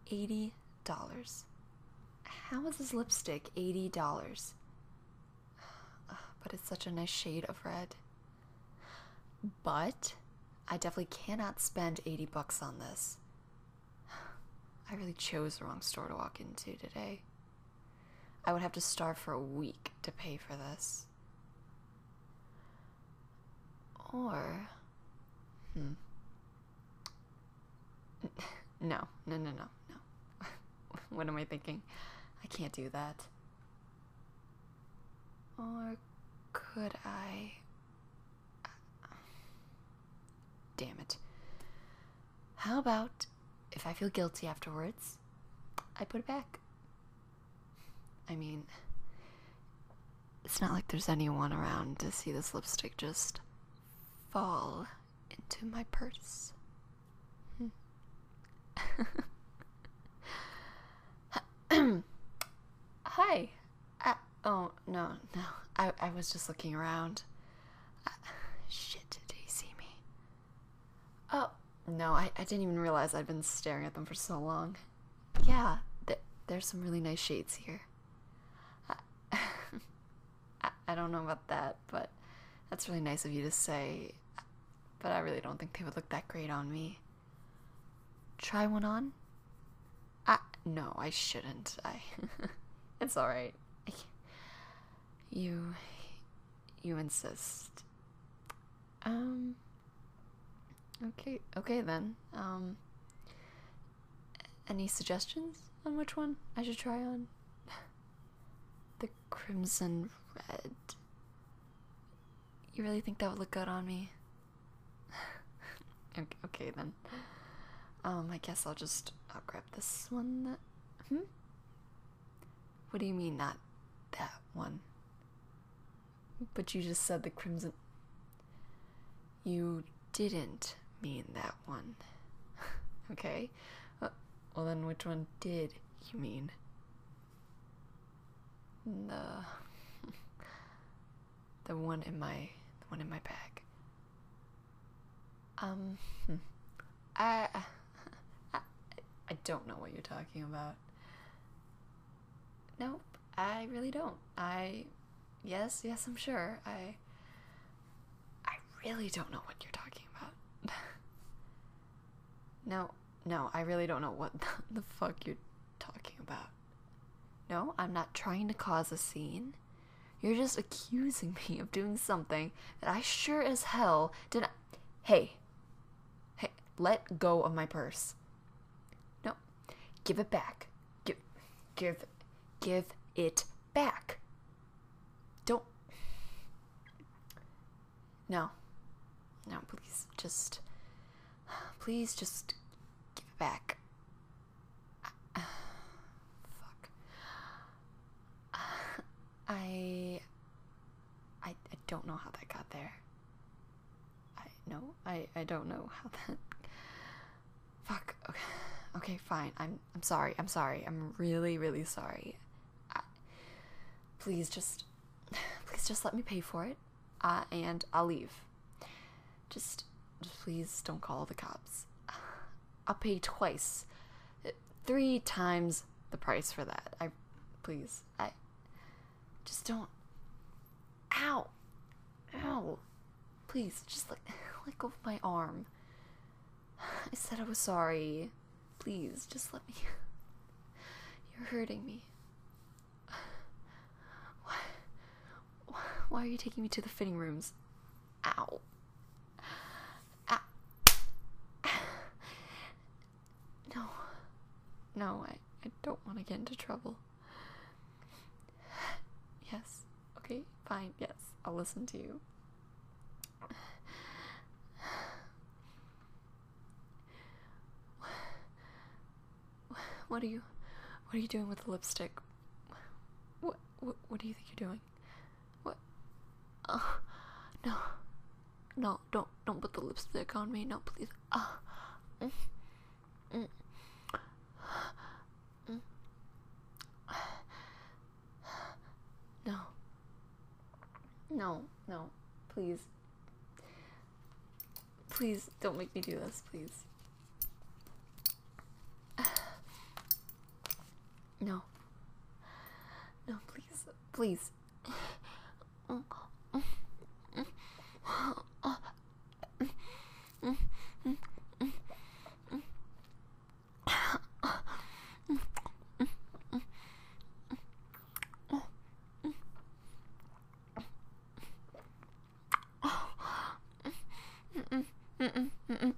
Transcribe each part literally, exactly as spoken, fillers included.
eighty dollars. How is this lipstick eighty dollars? But it's such a nice shade of red. But I definitely cannot spend eighty bucks on this. I really chose the wrong store to walk into today. I would have to starve for a week to pay for this. Or, hmm. No, no, no, no, no. What am I thinking? I can't do that. Or could I? Damn it. How about if I feel guilty afterwards, I put it back? I mean, it's not like there's anyone around to see this lipstick just fall into my purse. Hmm. Hi. Uh, oh, no, no. I, I was just looking around. Uh, shit, did he see me? Oh, no, I, I didn't even realize I'd been staring at them for so long. Yeah, th there's some really nice shades here. I, I, I don't know about that, but that's really nice of you to say. But I really don't think they would look that great on me. Try one on? I, no, I shouldn't. I, it's alright. You, you insist. Um, okay, okay then. Um, any suggestions on which one I should try on? The crimson red. You really think that would look good on me? Okay, okay then. Um, I guess I'll just, I'll grab this one that, hmm? What do you mean not that one? But you just said the crimson. You didn't mean that one. Okay. Uh, well then which one did you mean? The, the one in my, the one in my bag. Um, hmm. I, I, I don't know what you're talking about. Nope, I really don't. I, yes, yes, I'm sure. I, I really don't know what you're talking about. No, no, I really don't know what the, the fuck you're talking about. No, I'm not trying to cause a scene. You're just accusing me of doing something that I sure as hell did not. Hey, hey, let go of my purse. No, give it back. Give, give, give it back. Don't. No, no, please, just, please just give it back. Fuck. I, I, I don't know how that got there. I, no, I, I don't know how that, fuck, okay, okay, fine, I'm, I'm sorry, I'm sorry, I'm really, really sorry. I, please just, please just let me pay for it, uh, and I'll leave. Just, just please don't call the cops. I'll pay twice, three times the price for that. I, please, I, just don't, ow, ow, please, just let, let go of my arm. I said I was sorry. Please, just let me, you're hurting me. Why, why are you taking me to the fitting rooms? Ow. Ow. No, no, I, I don't want to get into trouble. Yes, okay, fine, yes, I'll listen to you. What are you, what are you doing with the lipstick? What, what, what do you think you're doing? What? Oh, no, no, don't, don't put the lipstick on me, no, please. Ah, mm, mm, mm. No, no, no, please, please don't make me do this, please. No. No, please. Please. Mm-mm, mm-mm.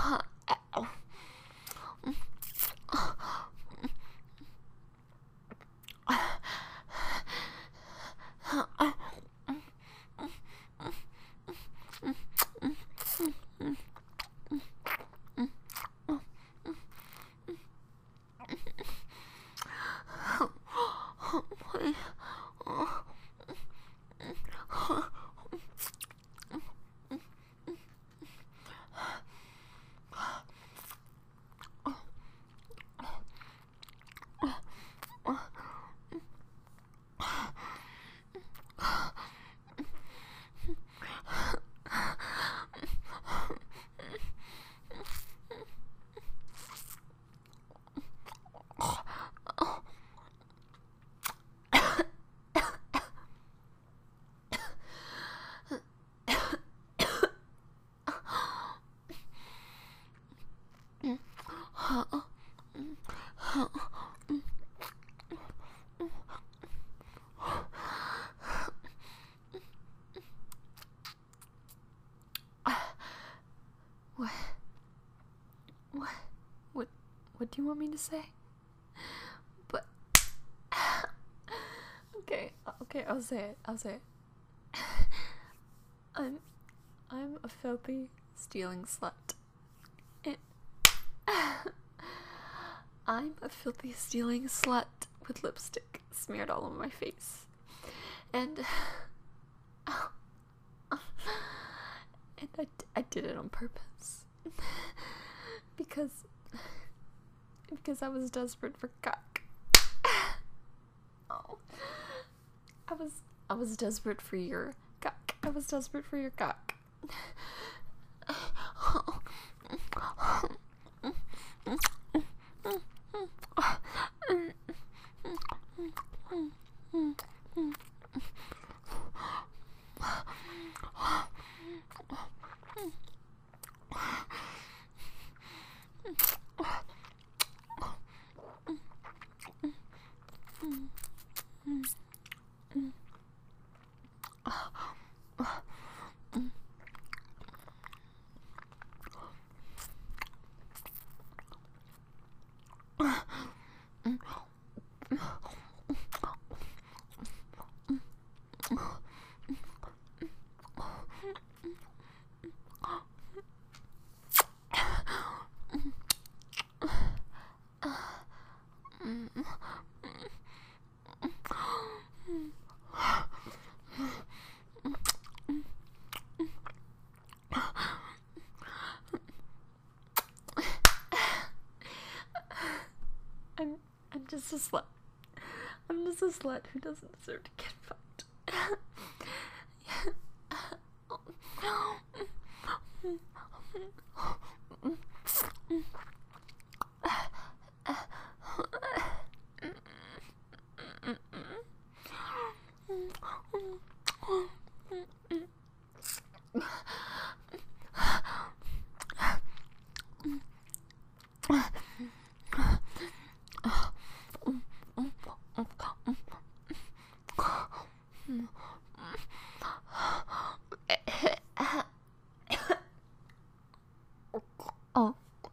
What? What? What? What do you want me to say? But okay, okay, I'll say it. I'll say it. I'm, I'm a filthy, stealing slut. It. I'm a filthy, stealing slut with lipstick smeared all over my face, and and I, I did it on purpose because because I was desperate for cock. Oh, I was I was desperate for your cock. I was desperate for your cock. I'm I'm just a slut. I'm just a slut who doesn't deserve to get fucked. Oh.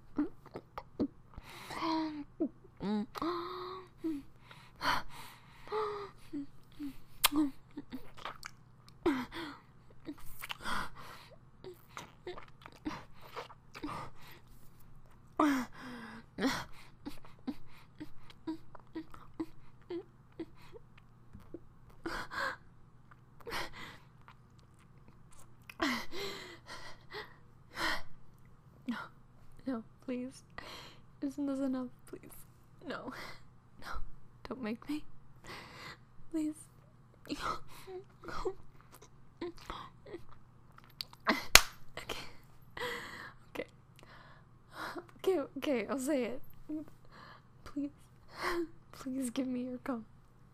No, no, please. Isn't this enough? Please. No. No. Don't make me. Please. Okay. Okay. Okay, okay, I'll say it. Please. Please give me your cum.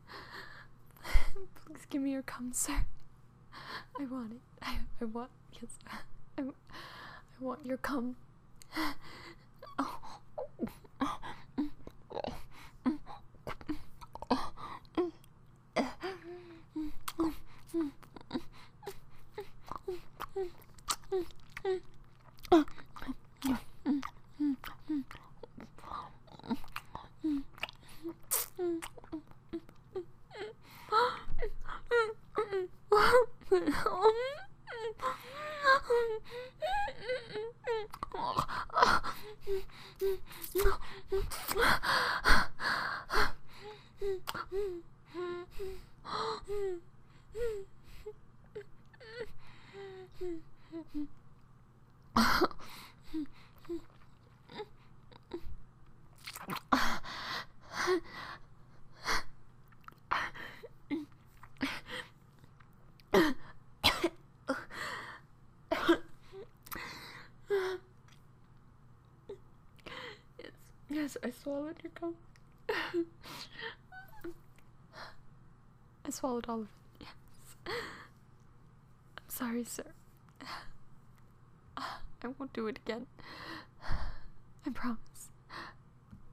Please give me your cum, sir. I want it. I, I want, yes. I, I want your cum. Yes, I swallowed your cum. I swallowed all of it. Yes. I'm sorry, sir. I won't do it again. I promise.